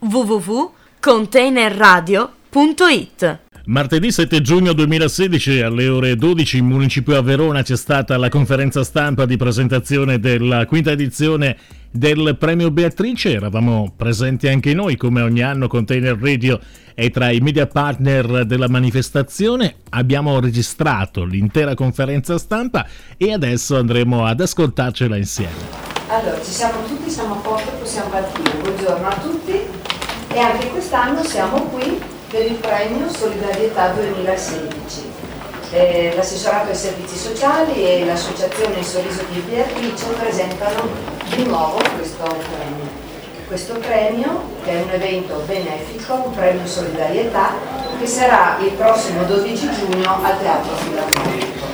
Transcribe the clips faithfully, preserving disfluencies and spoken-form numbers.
w w w punto container radio punto it. Martedì sette giugno duemilasedici alle ore dodici in Municipio a Verona c'è stata la conferenza stampa di presentazione della quinta edizione del Premio Beatrice. Eravamo presenti anche noi, come ogni anno Container Radio è tra i media partner della manifestazione. Abbiamo registrato l'intera conferenza stampa e adesso andremo ad ascoltarcela insieme. Allora, ci siamo tutti, siamo a posto, possiamo partire. Buongiorno a tutti e anche quest'anno siamo qui per il premio Solidarietà duemilasedici. Eh, l'assessorato ai servizi sociali e l'associazione Il Sorriso di Beatrice presentano di nuovo questo premio. Questo premio, che è un evento benefico, un premio solidarietà, che sarà il prossimo dodici giugno al Teatro Filarmonico.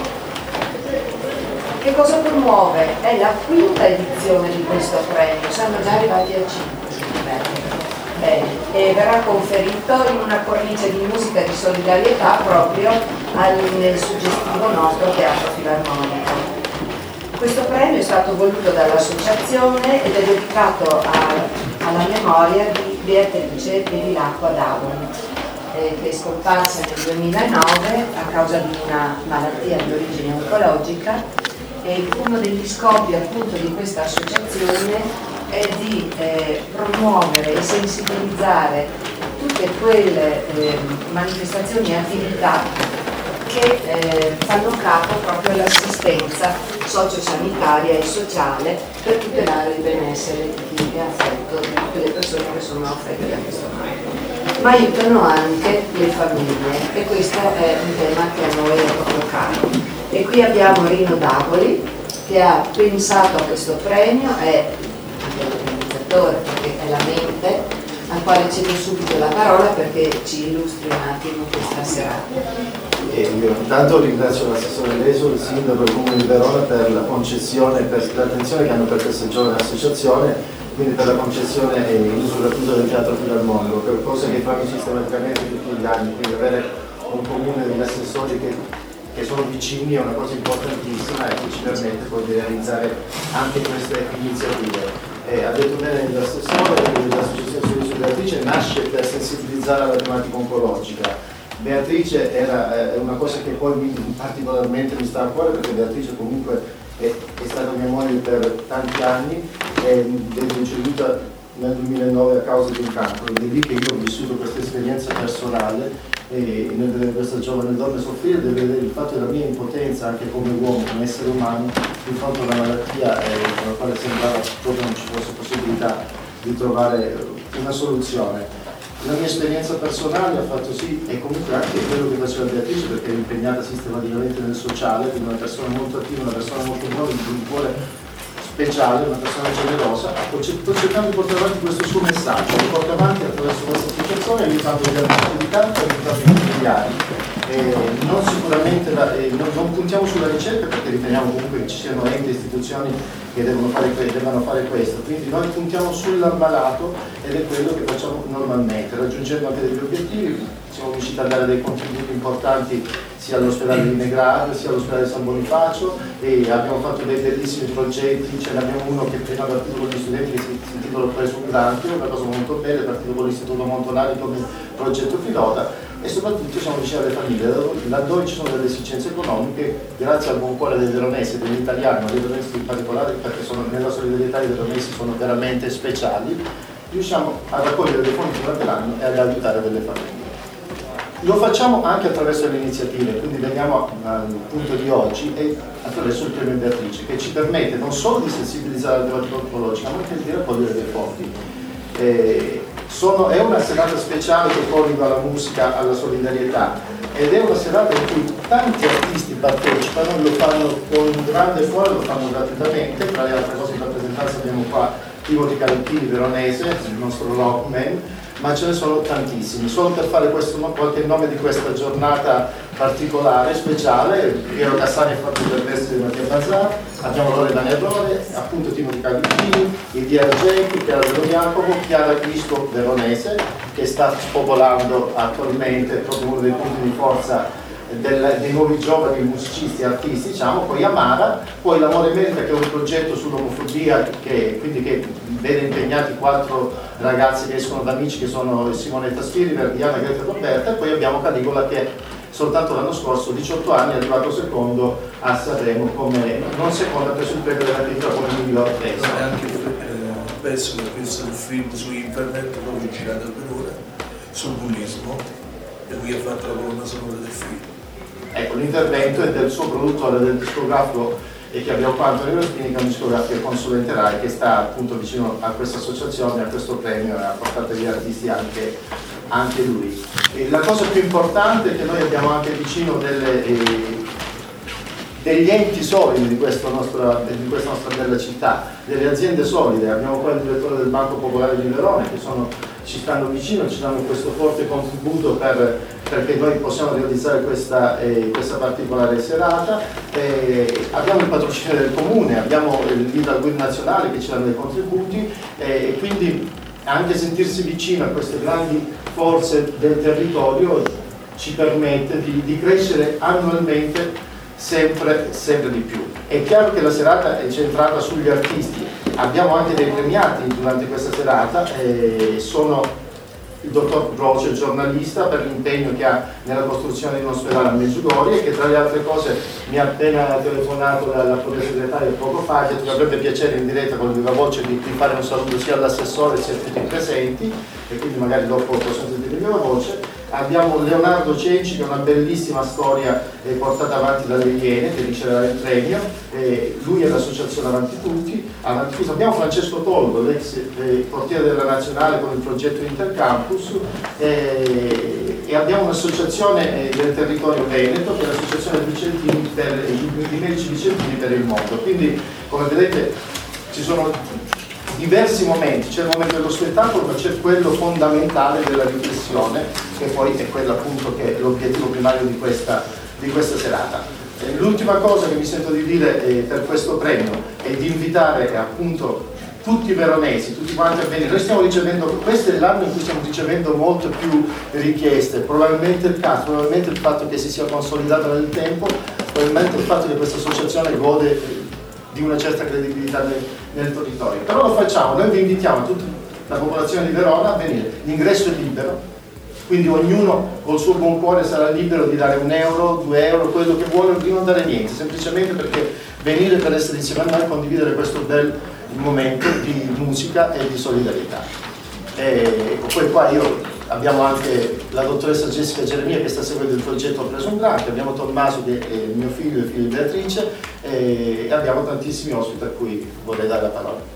Che cosa promuove? È la quinta edizione di questo premio, siamo già arrivati a cinque. Bene, e verrà conferito in una cornice di musica di solidarietà proprio al, nel suggestivo nostro Teatro Filarmonico. Questo premio è stato voluto dall'associazione ed è dedicato a, alla memoria di Beatrice Bevilacqua d'Avon, eh, che è scomparsa nel duemilanove a causa di una malattia di origine oncologica, e uno degli scopi appunto di questa associazione è di eh, promuovere e sensibilizzare tutte quelle eh, manifestazioni e attività che eh, fanno capo proprio all'assistenza sociosanitaria e sociale per tutelare il benessere di chi è affetto, di tutte le persone che sono affette da questo male. Ma aiutano anche le famiglie e questo è un tema che a noi è proprio caro. E qui abbiamo Rino Davoli che ha pensato a questo premio, è perché è la mente, al quale cedo subito la parola perché ci illustri un attimo questa serata. E io intanto ringrazio l'assessore Leso, il sindaco del Comune di Verona per la concessione, per l'attenzione che hanno per questa giovane associazione, quindi per la concessione e l'uso gratuito del Teatro Filarmonico, per cose che fanno sistematicamente tutti gli anni, quindi avere un comune degli assessori che, che sono vicini è una cosa importantissima e che ci permette poi di realizzare anche queste iniziative. Eh, ha detto bene l'assessore, l'associazione di Beatrice nasce per sensibilizzare alla tematica oncologica. Beatrice era eh, una cosa che poi mi, particolarmente mi sta a cuore, perché Beatrice comunque è, è stata mia moglie per tanti anni, è deceduta nel duemilanove a causa di un cancro, ed è lì che io ho vissuto questa esperienza personale e nel vedere questa giovane donna soffrire, nel vedere il fatto della mia impotenza anche come uomo, come essere umano, di fronte a una malattia eh, con la quale sembrava proprio non ci fosse possibilità di trovare una soluzione. La mia esperienza personale ha fatto sì, e comunque anche quello che faceva Beatrice, perché è impegnata sistematicamente nel sociale, quindi una persona molto attiva, una persona molto buona, un cuore speciale, una persona generosa, sto cercando di portare avanti questo suo messaggio, lo porto avanti attraverso questa associazione, aiutando gli artisti di campo e aiutando i familiari. Eh, non sicuramente da, eh, non, non puntiamo sulla ricerca, perché riteniamo comunque che ci siano enti e istituzioni che devono fare, devono fare questo, quindi noi puntiamo sull'ammalato ed è quello che facciamo normalmente, raggiungendo anche degli obiettivi. Siamo riusciti a dare dei contributi importanti sia all'ospedale di Negrado sia all'ospedale di San Bonifacio, e abbiamo fatto dei bellissimi progetti. Ce ne abbiamo uno che prima è partito con gli studenti, che si, si intitola Preso un Granchio, una cosa molto bella, è partito con l'Istituto Montonari come progetto pilota, e soprattutto siamo vicini alle famiglie, laddove ci sono delle esigenze economiche, grazie al buon cuore dei veronesi e degli italiani, ma dei veronesi in particolare, perché sono, nella solidarietà i veronesi sono veramente speciali, riusciamo a raccogliere dei fondi durante l'anno e ad aiutare delle famiglie. Lo facciamo anche attraverso le iniziative, quindi veniamo al punto di oggi, e attraverso il premio Beatrice, che ci permette non solo di sensibilizzare la tematica oncologica, ma anche di raccogliere dei fondi. Eh, sono, è una serata speciale che collega alla musica, alla solidarietà, ed è una serata in cui tanti artisti partecipano, lo fanno con grande cuore, lo fanno gratuitamente. Tra le altre cose in rappresentanza abbiamo qua Timothy Calentini, veronese, il nostro rockman, ma ce ne sono tantissimi. Solo per fare questo, qualche nome di questa giornata particolare, speciale: Piero Cassani ha fatto il verso di Mattia Bazzar, abbiamo Loredana Errore, appunto Timothy Calentini, Idi Argenti, Chiara Dello Jacopo, Chiara Cristo veronese, che sta spopolando attualmente proprio uno dei punti di forza del, dei nuovi giovani musicisti e artisti, diciamo, poi Amara, poi l'Amore Merita, che è un progetto sull'omofobia che, quindi, che vede impegnati quattro ragazzi che escono da Amici, che sono Simonetta Spiriver, Diana, Greta e Roberta, e poi abbiamo Caligola che soltanto l'anno scorso, diciotto anni, è arrivato secondo a Sanremo, come non secondo, ha preso il premio della critica come miglior testo. Ma anche eh, penso che questo è un film su internet, proprio girato per ora, sul bullismo, e lui ha fatto la colonna sonora del film. Ecco, l'intervento è del suo produttore, del discografico, e che abbiamo qua Antonio Rospini, che è un discografico e consulente RAI, che sta appunto vicino a questa associazione, a questo premio, e ha portato gli artisti anche, anche lui. E la cosa più importante è che noi abbiamo anche vicino delle, eh, degli enti solidi di questa, nostra, di questa nostra bella città, delle aziende solide. Abbiamo qua il direttore del Banco Popolare di Verona, che sono, ci stanno vicino, ci danno questo forte contributo per, perché noi possiamo realizzare questa, eh, questa particolare serata. Eh, abbiamo il patrocinio del comune, abbiamo il Leader Guild nazionale che ci danno dei contributi, eh, e quindi anche sentirsi vicino a queste grandi forze del territorio ci permette di, di crescere annualmente sempre, sempre di più. È chiaro che la serata è centrata sugli artisti, abbiamo anche dei premiati durante questa serata, eh, sono il dottor Broce, il giornalista, per l'impegno che ha nella costruzione di un ospedale a Medjugorje, e che tra le altre cose mi ha appena telefonato dalla propria segretaria poco fa, che mi avrebbe piacere in diretta con viva voce di, di fare un saluto sia all'assessore sia a tutti i presenti, e quindi magari dopo possiamo sentire viva voce. Abbiamo Leonardo Cenci, che è una bellissima storia eh, portata avanti dalle Iene, che riceverà il premio, eh, lui è l'associazione Avanti Tutti. Avanti Tutti. Abbiamo Francesco Toldo, l'ex eh, portiere della Nazionale con il progetto Intercampus, eh, e abbiamo un'associazione eh, del territorio Veneto, che è l'associazione Vicentini per, di medici vicentini per il mondo. Quindi, come vedete, ci sono diversi momenti, c'è il momento dello spettacolo, ma c'è quello fondamentale della riflessione, che poi è quello appunto che è l'obiettivo primario di questa, di questa serata. Eh, l'ultima cosa che mi sento di dire eh, per questo premio è di invitare eh, appunto tutti i veronesi, tutti quanti a venire. Noi stiamo ricevendo, questo è l'anno in cui stiamo ricevendo molte più richieste, probabilmente il caso, probabilmente il fatto che si sia consolidata nel tempo, probabilmente il fatto che questa associazione gode di una certa credibilità nel, nel territorio. Però lo facciamo, noi vi invitiamo tutta la popolazione di Verona a venire, l'ingresso è libero, quindi ognuno col suo buon cuore sarà libero di dare un euro, due euro, quello che vuole, di non dare niente, semplicemente perché venire per essere insieme a noi e condividere questo bel momento di musica e di solidarietà. E poi qua io abbiamo anche la dottoressa Jessica Geremia, che sta seguendo il progetto Preso un Granchio, abbiamo Tommaso, che è mio figlio e figlio di Beatrice, e abbiamo tantissimi ospiti a cui vorrei dare la parola.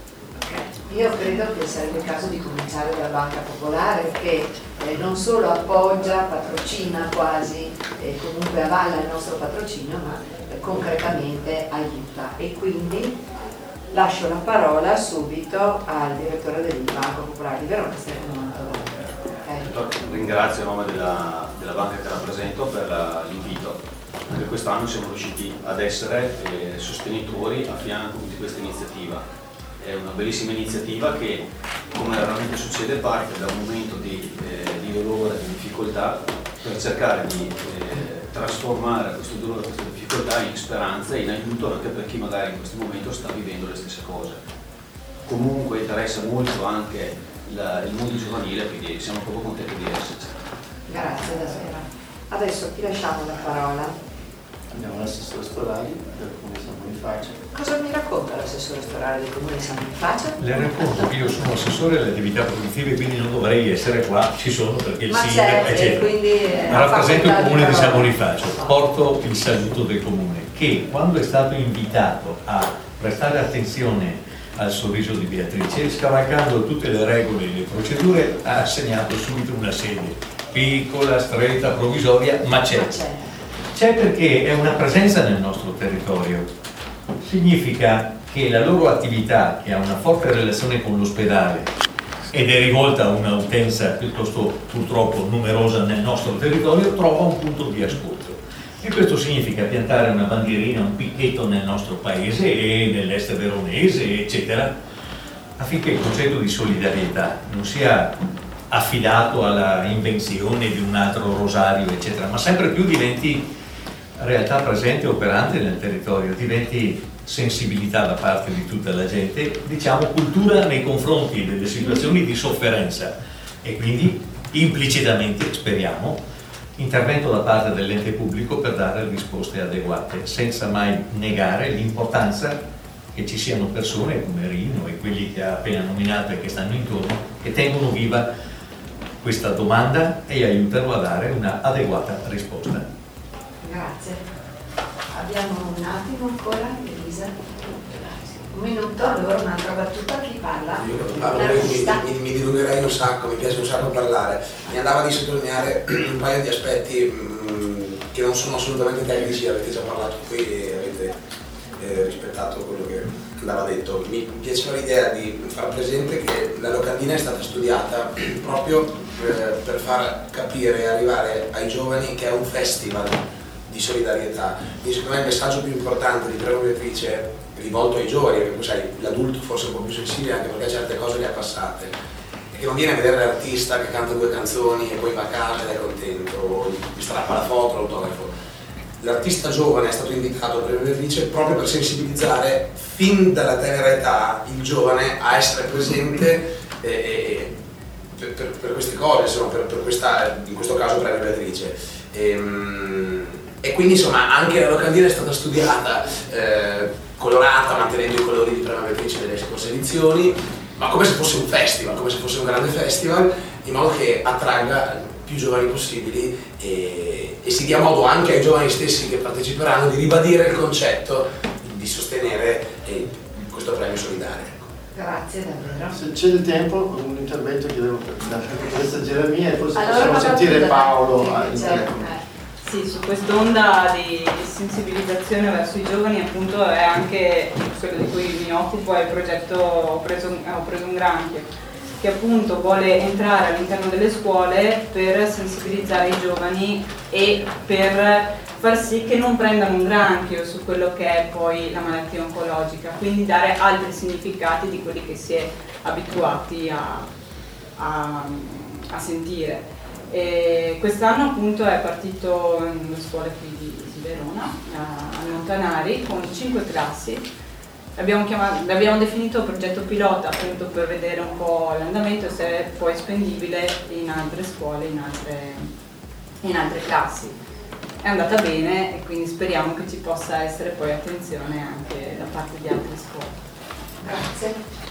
Io credo che sarebbe il caso di cominciare dalla Banca Popolare, che eh, non solo appoggia, patrocina quasi, e comunque avalla il nostro patrocinio, ma eh, concretamente aiuta. E quindi lascio la parola subito al direttore del Banco Popolare di Verona, Stefano Mantovani. Okay. Ringrazio a nome della, della banca che rappresento per la, l'invito. Anche quest'anno siamo riusciti ad essere eh, sostenitori a fianco di questa iniziativa. È una bellissima iniziativa che, come raramente succede, parte da un momento di, eh, di dolore, di difficoltà, per cercare di eh, trasformare questo dolore, questa difficoltà in speranza e in aiuto anche per chi magari in questo momento sta vivendo le stesse cose. Comunque interessa molto anche la, il mondo giovanile, quindi siamo proprio contenti di esserci. Grazie davvero. Adesso ti lasciamo la parola. Abbiamo l'assessore Storari del Comune San Bonifacio. Cosa mi racconta l'assessore Storari del Comune San Bonifacio? Le racconto che io sono assessore alle attività produttive, quindi non dovrei essere qua, ci sono perché il Ma sindaco certo, quindi rappresento il Comune di San Bonifacio, porto il saluto del Comune che, quando è stato invitato a prestare attenzione al sorriso di Beatrice, scavalcando tutte le regole e le procedure, ha assegnato subito una sede piccola, stretta, provvisoria, ma c'è. Ma c'è. C'è perché è una presenza nel nostro territorio. Significa che la loro attività, che ha una forte relazione con l'ospedale ed è rivolta a un'utenza piuttosto purtroppo numerosa nel nostro territorio, trova un punto di ascolto. E questo significa piantare una bandierina, un picchetto nel nostro paese e nell'est veronese, eccetera, affinché il concetto di solidarietà non sia affidato alla invenzione di un altro rosario, eccetera, ma sempre più diventi realtà presente e operante nel territorio, diventi sensibilità da parte di tutta la gente, diciamo cultura nei confronti delle situazioni di sofferenza e quindi implicitamente, speriamo, intervento da parte dell'ente pubblico per dare risposte adeguate, senza mai negare l'importanza che ci siano persone come Rino e quelli che ha appena nominato e che stanno intorno, che tengono viva questa domanda e aiutano a dare una adeguata risposta. Grazie. Abbiamo un attimo ancora, Elisa? Un minuto, allora un'altra battuta, chi parla? Io parlo, mi, mi, mi dilungherei un sacco, mi piace un sacco parlare. Mi andava di sottolineare un paio di aspetti mh, che non sono assolutamente tecnici, avete già parlato qui e avete eh, rispettato quello che andava detto. Mi piaceva l'idea di far presente che la locandina è stata studiata proprio per, per far capire e arrivare ai giovani che è un festival di solidarietà. Quindi secondo me il messaggio più importante di Premo Beatrice, rivolto ai giovani, perché sai, l'adulto forse è un po' più sensibile anche perché certe cose le ha passate, e che non viene a vedere l'artista che canta due canzoni e poi va a casa ed è contento, o gli strappa la foto, l'autografo. L'artista giovane è stato invitato a Premo Beatrice proprio per sensibilizzare fin dalla tenera età il giovane a essere presente e, e, per, per, per queste cose, insomma, per, per questa, in questo caso Premo Beatrice. E, e quindi insomma anche la locandina è stata studiata, eh, colorata, mantenendo i colori di Premo Beatrice delle scorse edizioni, ma come se fosse un festival, come se fosse un grande festival, in modo che attragga più giovani possibili e, e si dia modo anche ai giovani stessi che parteciperanno di ribadire il concetto di sostenere eh, questo premio solidario. Grazie davvero. Se c'è il tempo, un intervento chiedevo da professoressa Geremia e forse allora, possiamo sentire Paolo a Sì, su quest'onda di sensibilizzazione verso i giovani appunto è anche quello di cui mi occupo, è il progetto Ho preso, ho preso un granchio, che appunto vuole entrare all'interno delle scuole per sensibilizzare i giovani e per far sì che non prendano un granchio su quello che è poi la malattia oncologica, quindi dare altri significati di quelli che si è abituati a, a, a sentire. E quest'anno appunto è partito in una scuola qui di, di Verona, a, a Montanari, con cinque classi. L'abbiamo, chiamato, l'abbiamo definito progetto pilota appunto per vedere un po' l'andamento e se è poi spendibile in altre scuole, in altre, in altre classi. È andata bene e quindi speriamo che ci possa essere poi attenzione anche da parte di altre scuole. Grazie.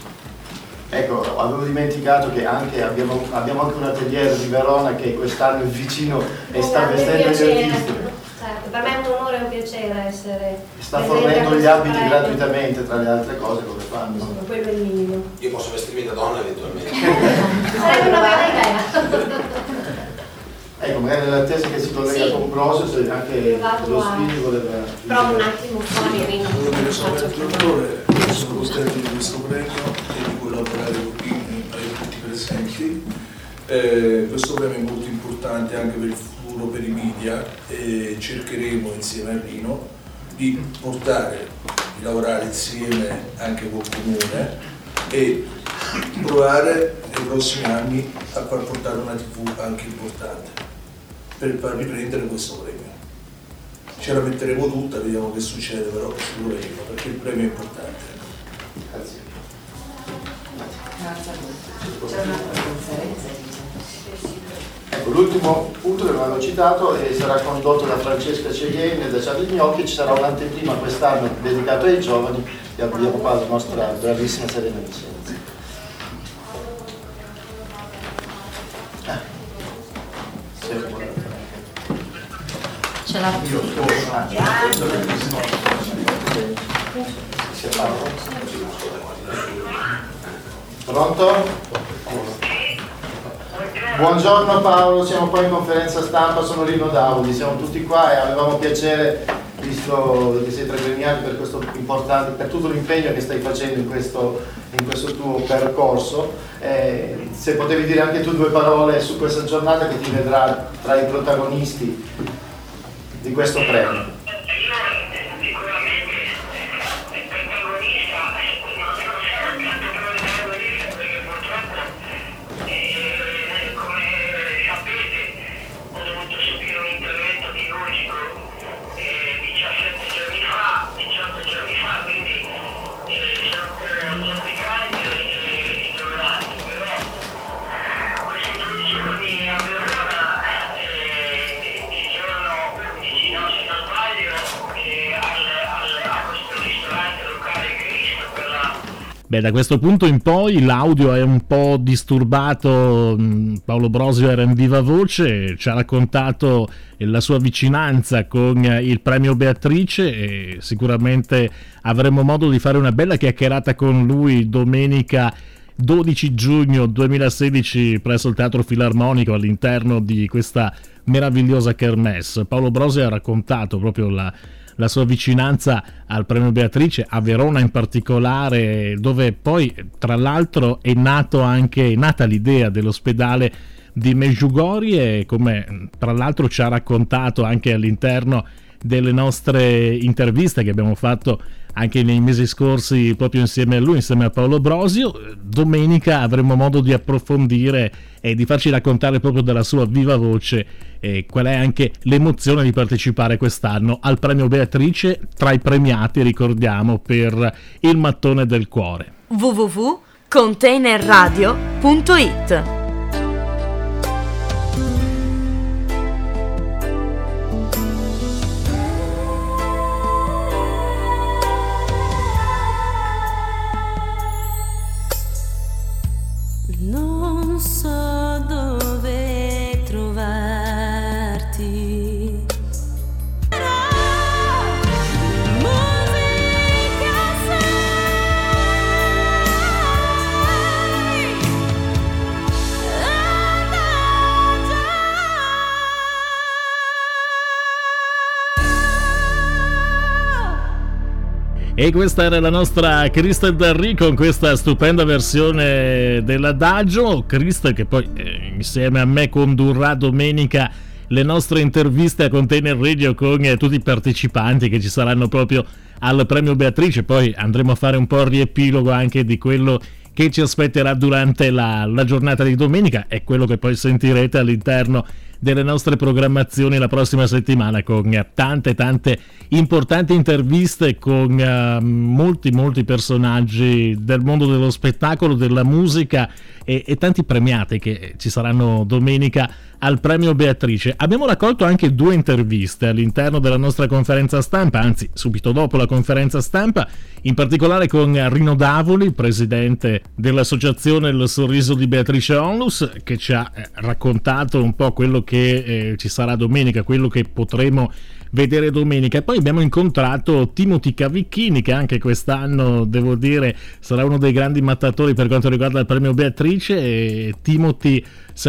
Ecco, avevo dimenticato che anche abbiamo, abbiamo anche un atelier di Verona che quest'anno è vicino e sta vestendo gli artisti. Certo, per me è un onore e un piacere essere. Sta fornendo gli abiti gratuitamente, tra le altre cose, come fanno. Sì, quello è il minimo. Io posso vestirmi da donna eventualmente. Sarebbe una bella idea. Ecco, magari nell'attesa che si collega sì. con Prosio, se anche lo spirito voleva... Provo un attimo fuori, Rino. Io sono il sono contento di questo premio e di collaborare qui ai tutti presenti. Eh, questo premio è molto importante anche per il futuro, per i media, e cercheremo insieme a Rino di portare, di lavorare insieme anche col comune e provare nei prossimi anni a far portare una tivù anche importante per far riprendere questo premio. Ce la metteremo tutta, vediamo che succede, però lo vedremo perché il premio è importante. Grazie. Grazie a voi. C'è un'altra conferenza? Ecco, l'ultimo punto che avevamo citato e sarà condotto da Francesca Ceglieni e da Charlie Gnocchi. Ci sarà un'anteprima quest'anno dedicato ai giovani e abbiamo qua la nostra bravissima Serena Vicenza. Ce l'ha più. Pronto? Buongiorno Paolo, siamo qua in conferenza stampa, sono Rino Daudi, siamo tutti qua e avevamo piacere, visto che sei tra i premiati per questo importante, per tutto l'impegno che stai facendo in questo, in questo tuo percorso, eh, se potevi dire anche tu due parole su questa giornata che ti vedrà tra i protagonisti di questo premio. Ho dovuto subire un intervento chirurgico e Beh, da questo punto in poi l'audio è un po' disturbato, Paolo Brosio era in viva voce, ci ha raccontato la sua vicinanza con il premio Beatrice e sicuramente avremo modo di fare una bella chiacchierata con lui domenica dodici giugno duemilasedici presso il Teatro Filarmonico all'interno di questa meravigliosa kermesse. Paolo Brosio ha raccontato proprio la la sua vicinanza al premio Beatrice, a Verona in particolare, dove poi tra l'altro è nato anche, è nata l'idea dell'ospedale di Medjugorje, come tra l'altro ci ha raccontato anche all'interno delle nostre interviste che abbiamo fatto anche nei mesi scorsi proprio insieme a lui, insieme a Paolo Brosio. Domenica avremo modo di approfondire e di farci raccontare proprio dalla sua viva voce eh, qual è anche l'emozione di partecipare quest'anno al premio Beatrice, tra i premiati, ricordiamo, per il mattone del cuore. w w w punto containerradio punto it Non so dove trovarti. Musica E questa era la nostra Crystal Darry con questa stupenda versione dell'Adagio. Crystal che poi eh, insieme a me condurrà domenica le nostre interviste a Container Radio con eh, tutti i partecipanti che ci saranno proprio al premio Beatrice. Poi andremo a fare un po' il riepilogo anche di quello che ci aspetterà durante la, la giornata di domenica e quello che poi sentirete all'interno delle nostre programmazioni la prossima settimana, con tante tante importanti interviste con uh, molti molti personaggi del mondo dello spettacolo, della musica e, e tanti premiati che ci saranno domenica al premio Beatrice. Abbiamo raccolto anche due interviste all'interno della nostra conferenza stampa, anzi subito dopo la conferenza stampa, in particolare con Rino Davoli, presidente dell'associazione Il Sorriso di Beatrice Onlus, che ci ha eh, raccontato un po' quello che eh, ci sarà domenica, quello che potremo vedere domenica. E poi abbiamo incontrato Timothy Cavicchini, che anche quest'anno, devo dire, sarà uno dei grandi mattatori per quanto riguarda il premio Beatrice, e Timothy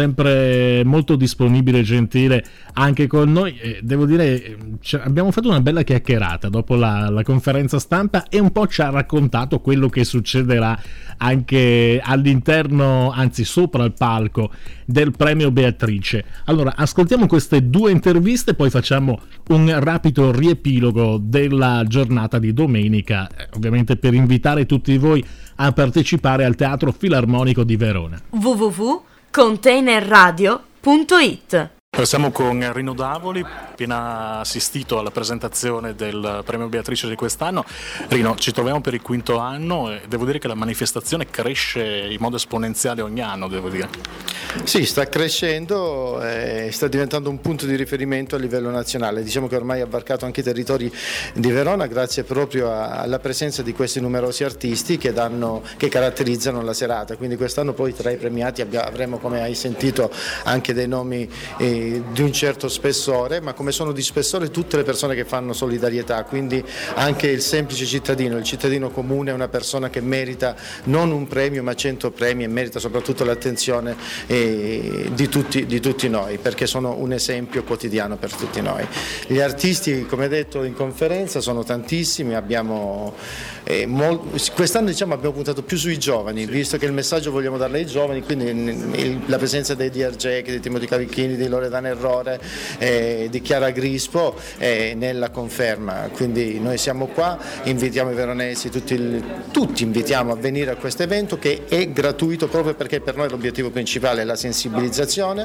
sempre molto disponibile e gentile anche con noi. E devo dire, cioè, abbiamo fatto una bella chiacchierata dopo la, la conferenza stampa e un po' ci ha raccontato quello che succederà anche all'interno, anzi sopra il palco del premio Beatrice. Allora, ascoltiamo queste due interviste, poi facciamo un rapido riepilogo della giornata di domenica, ovviamente per invitare tutti voi a partecipare al Teatro Filarmonico di Verona. w w w punto containerradio punto it. Siamo con Rino Davoli, appena assistito alla presentazione del premio Beatrice di quest'anno. Rino, ci troviamo per il quinto anno e devo dire che la manifestazione cresce in modo esponenziale ogni anno, devo dire. Sì, sta crescendo e sta diventando un punto di riferimento a livello nazionale. Diciamo che ormai ha varcato anche i territori di Verona grazie proprio alla presenza di questi numerosi artisti che, danno, che caratterizzano la serata. Quindi quest'anno poi tra i premiati avremo, come hai sentito, anche dei nomi eh, di un certo spessore, ma come sono di spessore tutte le persone che fanno solidarietà, quindi anche il semplice cittadino, il cittadino comune è una persona che merita non un premio ma cento premi e merita soprattutto l'attenzione eh, di, tutti, di tutti noi, perché sono un esempio quotidiano per tutti noi. Gli artisti, come detto in conferenza, sono tantissimi, abbiamo eh, mol- quest'anno diciamo abbiamo puntato più sui giovani, visto che il messaggio vogliamo darlo ai giovani, quindi il, la presenza dei D R J, di Timothy Cavicchini, di Loredana Errore, eh, di Chiara Grispo eh, nella conferma. Quindi noi siamo qua, invitiamo i veronesi, tutti, il, tutti invitiamo a venire a questo evento che è gratuito proprio perché per noi l'obiettivo principale è la sensibilizzazione,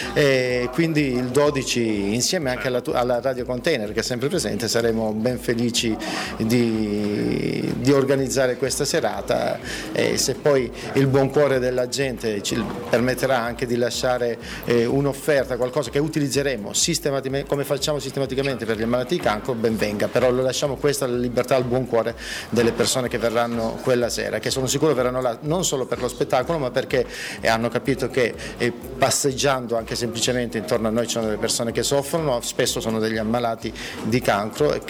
eh, quindi il dodici insieme anche alla, alla Radio Container che è sempre presente saremo ben felici di, di organizzare questa serata e se poi il buon cuore della gente ci permetterà anche di lasciare eh, un'offerta, qualcosa qualcosa che utilizzeremo sistematicamente, come facciamo sistematicamente per gli ammalati di cancro, ben venga, però lo lasciamo questa la libertà al buon cuore delle persone che verranno quella sera, che sono sicuro verranno là non solo per lo spettacolo, ma perché hanno capito che eh, passeggiando anche semplicemente intorno a noi ci sono delle persone che soffrono, spesso sono degli ammalati di cancro, e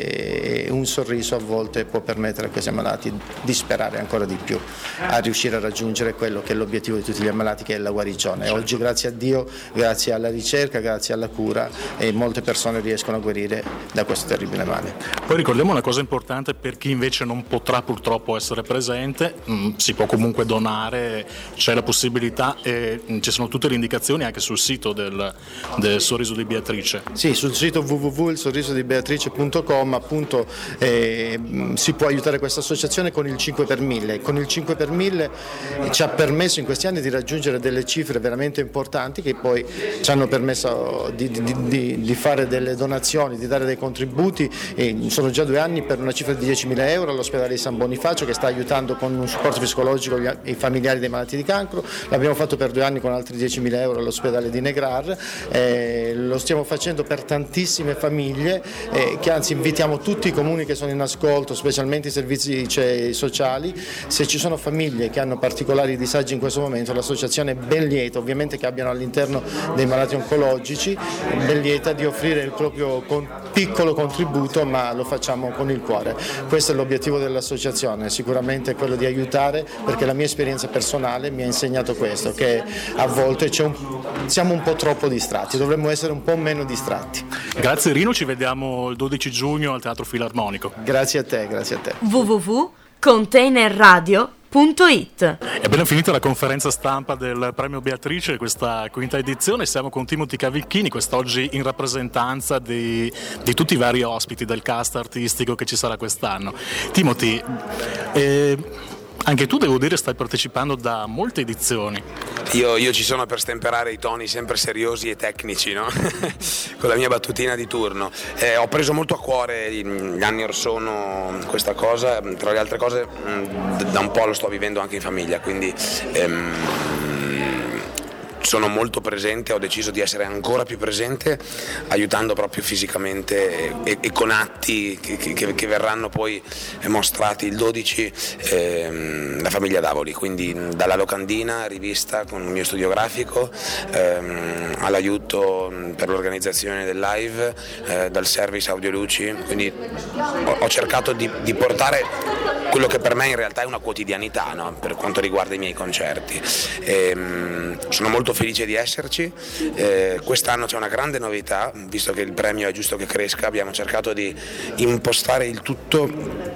che un sorriso a volte può permettere a questi ammalati di sperare ancora di più a riuscire a raggiungere quello che è l'obiettivo di tutti gli ammalati, che è la guarigione. E oggi, grazie a Dio, grazie alla ricerca, grazie alla cura, e molte persone riescono a guarire da questo terribile male. Poi ricordiamo una cosa importante per chi invece non potrà purtroppo essere presente, mh, si può comunque donare, c'è la possibilità e mh, ci sono tutte le indicazioni anche sul sito del, del Sorriso di Beatrice. Sì, sul sito w w w punto il sorriso di beatrice punto com appunto eh, si può aiutare questa associazione con il cinque per mille. Con il cinque per mille ci ha permesso in questi anni di raggiungere delle cifre veramente importanti, che poi ci hanno permesso di, di, di, di fare delle donazioni, di dare dei contributi, e sono già due anni per una cifra di diecimila euro all'ospedale di San Bonifacio, che sta aiutando con un supporto psicologico gli, i familiari dei malati di cancro. L'abbiamo fatto per due anni con altri diecimila euro all'ospedale di Negrar, eh, lo stiamo facendo per tantissime famiglie, eh, che anzi invitiamo tutti i comuni che sono in ascolto, specialmente i servizi cioè, sociali, se ci sono famiglie che hanno particolari disagi in questo momento, l'associazione è ben lieta, ovviamente che abbiano all'interno dei malati oncologici, ben lieta di offrire il proprio con, piccolo contributo, ma lo facciamo con il cuore. Questo è l'obiettivo dell'associazione, sicuramente quello di aiutare, perché la mia esperienza personale mi ha insegnato questo, che a volte c'è un, siamo un po' troppo distratti, dovremmo essere un po' meno distratti. Grazie Rino, ci vediamo il dodici giugno al Teatro Filarmonico. Grazie a te, grazie a te. w w w punto containerradio punto it. È appena finita la conferenza stampa del Premio Beatrice, questa quinta edizione. Siamo con Timothy Cavicchini, quest'oggi in rappresentanza di, di tutti i vari ospiti del cast artistico che ci sarà quest'anno. Timothy, eh, anche tu devo dire stai partecipando da molte edizioni. Io, io ci sono per stemperare i toni sempre seriosi e tecnici, no? Con la mia battutina di turno. Eh, ho preso molto a cuore gli anni or sono questa cosa, tra le altre cose da un po' lo sto vivendo anche in famiglia, quindi ehm, sono molto presente, ho deciso di essere ancora più presente, aiutando proprio fisicamente e, e con atti che, che, che verranno poi mostrati il dodici, ehm, la famiglia Davoli, quindi dalla locandina, rivista con il mio studio grafico, ehm, all'aiuto per l'organizzazione del live, eh, dal service audioluci, quindi ho, ho cercato di, di portare quello che per me in realtà è una quotidianità, no? Per quanto riguarda i miei concerti. Ehm, sono molto felice di esserci, eh, quest'anno c'è una grande novità, visto che il premio è giusto che cresca, abbiamo cercato di impostare il tutto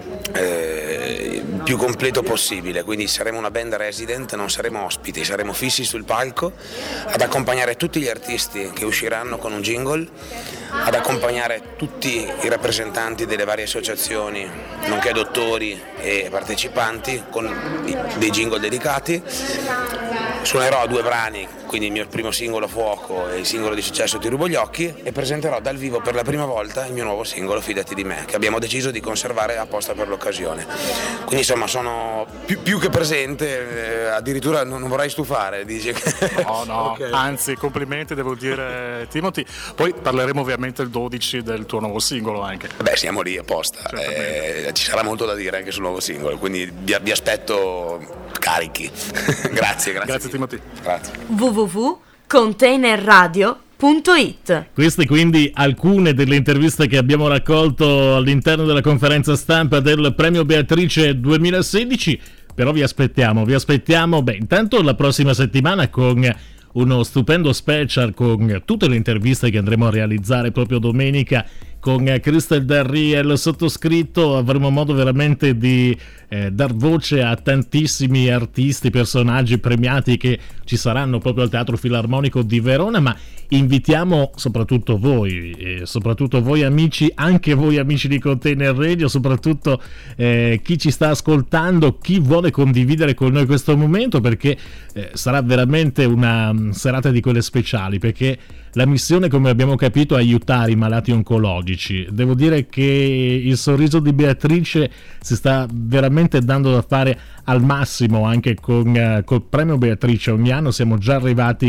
eh, il più completo possibile, quindi saremo una band resident, non saremo ospiti, saremo fissi sul palco ad accompagnare tutti gli artisti che usciranno con un jingle, ad accompagnare tutti i rappresentanti delle varie associazioni, nonché dottori e partecipanti con dei jingle dedicati. Suonerò due brani, quindi il mio primo singolo Fuoco e il singolo di successo Ti rubo gli occhi, e presenterò dal vivo per la prima volta il mio nuovo singolo Fidati di me, che abbiamo deciso di conservare apposta per l'occasione. Quindi insomma sono più, più che presente, eh, addirittura non, non vorrei stufare, dici che... No, no, okay. Anzi, complimenti devo dire Timothy. Poi parleremo ovviamente il dodici del tuo nuovo singolo anche. Beh, siamo lì apposta, eh, ci sarà molto da dire anche sul nuovo singolo, quindi vi, vi aspetto carichi. Grazie, grazie. Grazie Timothy. Grazie. w w w punto containerradio punto it. Queste quindi alcune delle interviste che abbiamo raccolto all'interno della conferenza stampa del Premio Beatrice duemilasedici, però vi aspettiamo, vi aspettiamo, beh, intanto la prossima settimana con uno stupendo special con tutte le interviste che andremo a realizzare proprio domenica con Christel Darry e il sottoscritto. Avremo modo veramente di eh, dar voce a tantissimi artisti, personaggi premiati che ci saranno proprio al Teatro Filarmonico di Verona, ma invitiamo soprattutto voi, eh, soprattutto voi amici, anche voi amici di Container Radio, soprattutto eh, chi ci sta ascoltando, chi vuole condividere con noi questo momento, perché eh, sarà veramente una um, serata di quelle speciali, perché la missione, come abbiamo capito, è aiutare i malati oncologici. Devo dire che il Sorriso di Beatrice si sta veramente dando da fare al massimo, anche con uh, col Premio Beatrice. Ogni anno siamo già arrivati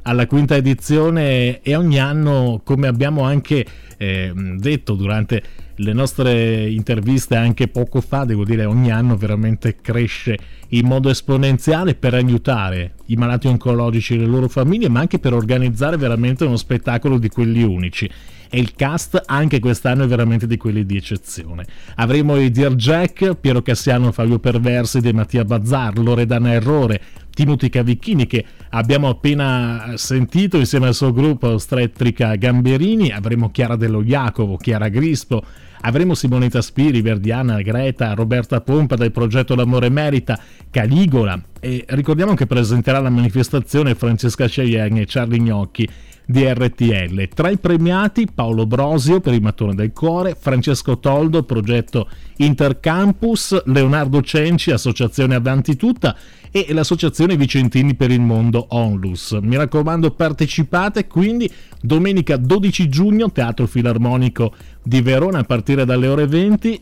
alla quinta edizione e ogni anno, come abbiamo anche eh, detto durante le nostre interviste anche poco fa, devo dire ogni anno veramente cresce in modo esponenziale per aiutare i malati oncologici e le loro famiglie, ma anche per organizzare veramente uno spettacolo di quelli unici. E il cast anche quest'anno è veramente di quelli di eccezione. Avremo i Dear Jack, Piero Cassiano, Fabio Perversi, De Mattia Bazzar, Loredana Errore, Timothy Cavicchini, che abbiamo appena sentito insieme al suo gruppo Ostetrica Gamberini. Avremo Chiara Dello Jacopo, Chiara Grispo, avremo Simonetta Spiri, Verdiana, Greta, Roberta Pompa del progetto L'Amore Merita, Caligola, e ricordiamo che presenterà la manifestazione Francesca Cheyenne e Charlie Gnocchi di R T L. Tra i premiati Paolo Brosio per Il Mattone del Cuore, Francesco Toldo, progetto Intercampus, Leonardo Cenci, associazione Avanti Tutta, e l'associazione Vicentini per il Mondo Onlus. Mi raccomando, partecipate quindi domenica dodici giugno, Teatro Filarmonico di Verona, a partire dalle ore venti.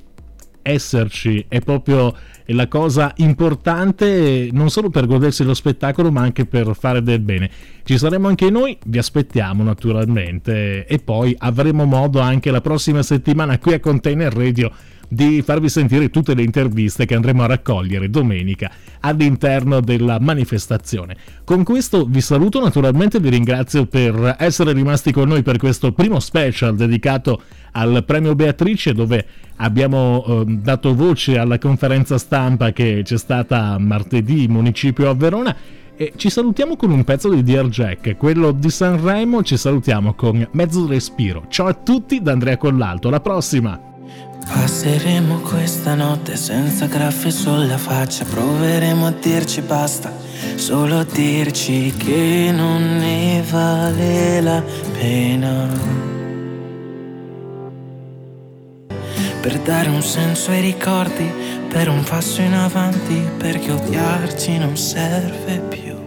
Esserci è proprio la cosa importante, non solo per godersi lo spettacolo ma anche per fare del bene. Ci saremo anche noi, vi aspettiamo naturalmente, e poi avremo modo anche la prossima settimana qui a Container Radio di farvi sentire tutte le interviste che andremo a raccogliere domenica all'interno della manifestazione. Con questo vi saluto, naturalmente vi ringrazio per essere rimasti con noi per questo primo special dedicato al Premio Beatrice, dove abbiamo eh, dato voce alla conferenza stampa che c'è stata martedì in municipio a Verona, e ci salutiamo con un pezzo di Dear Jack, quello di Sanremo. Ci salutiamo con Mezzo Respiro. Ciao a tutti da Andrea Collalto, alla prossima! Passeremo questa notte senza graffi sulla faccia, proveremo a dirci basta, solo a dirci che non ne vale la pena, per dare un senso ai ricordi, per un passo in avanti, perché odiarci non serve più.